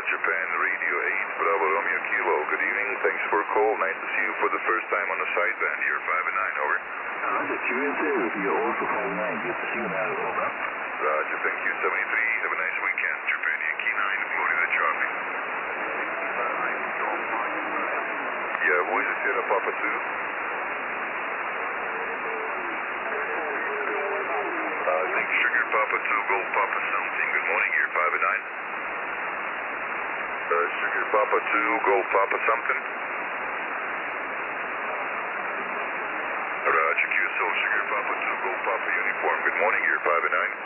Japan Radio 8, Bravo Romeo Kilo. Good evening. Thanks for a call. Nice to see you for the first time on the sideband here. 5 and 9, over. Roger, QSA Review, also 5-9. Good to see you now, over. Roger, thank you. 73. Have a nice weekend. Japan Yankee 9, Florida Charlie. Yeah, who is it? Sierra Papa 2? I think Sugar Papa 2, Gold Papa something. Good morning here. 5 and 9. Sugar Papa 2, Gold Papa something. Roger, QSO, Sugar Papa 2, Gold Papa uniform. Good morning here. 5 and 9.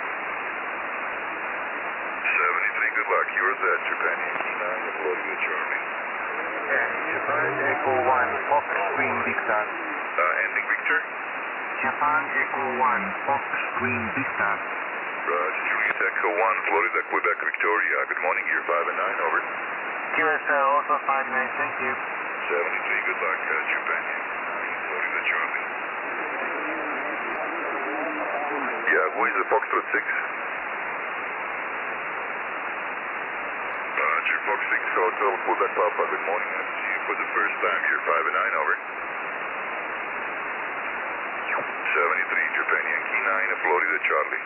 73, good luck. Yours at Japan Yankee 9, Florida Charlie. Japan Echo 1, Fox Green Victor. Ending Victor. Japan Echo 1, Fox Green Victor. Roger, Juliet Echo 1, Florida, Quebec, Victoria. Good morning, year 5 and 9, over. QSL also 5-9, thank you. 73, good luck, Japan Yankee 9, Florida, Charlie. Yeah, who is the Foxtrot 6? Roger, Fox 6 Hotel, Quebec, Papa. Good morning, nice to see you for the first time, year 5 and 9, over. 73, Japan Yankee 9, Florida, Charlie.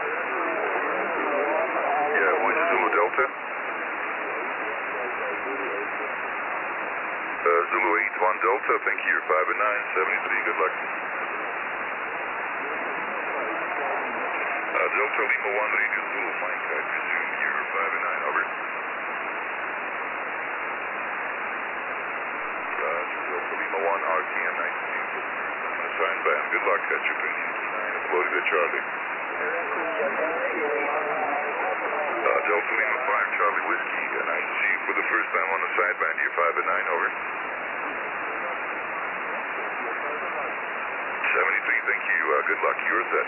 Yeah, who is Zulu Delta? Zulu 81 Delta, thank you, 5 and 9, 73, good luck. Delta Lima 1, Radio Zulu, Mike, I presume you're 5 and 9, over. Delta Lima 1, RTM, nice to see you. Sign band, good luck, Japan Yankee 9, Florida, Charlie. Delta Lima 5, Charlie Whiskey, nice to see you for the first time on the sideband, you're 5 and 9, over. 73, thank you, good luck, you're set.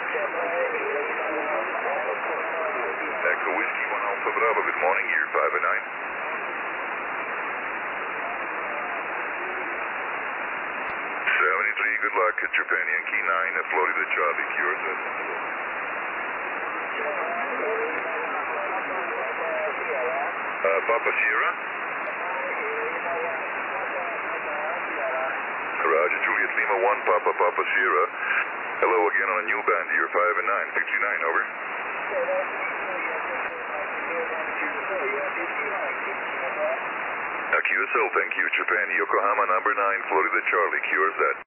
Echo Whiskey 1 Alpha Bravo, good morning, you're 5 and 9. 73, good luck, Japan Yankee 9, Florida, Charlie, you're set. Papa Sierra. Roger, Juliet Lima 1, Papa Sierra. Hello again on a new band, year 5 and 9, 59, over. QSL, thank you, Japan, Yokohama, number 9, Florida, Charlie, QRZ.